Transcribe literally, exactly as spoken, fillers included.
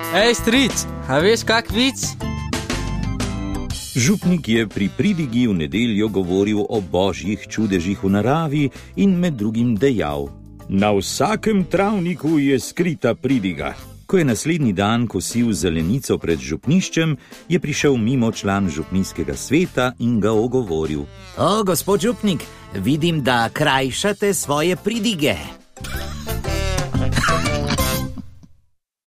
Ej, stric, a veš kak vic? Župnik je pri pridigi v nedeljo govoril o božjih čudežih v naravi in med drugim dejal: Na vsakem travniku je skrita pridiga. Ko je naslednji dan kosil zelenico pred župniščem, je prišel mimo član župnijskega sveta in ga ogovoril: O, gospod župnik, vidim, da krajšate svoje pridige.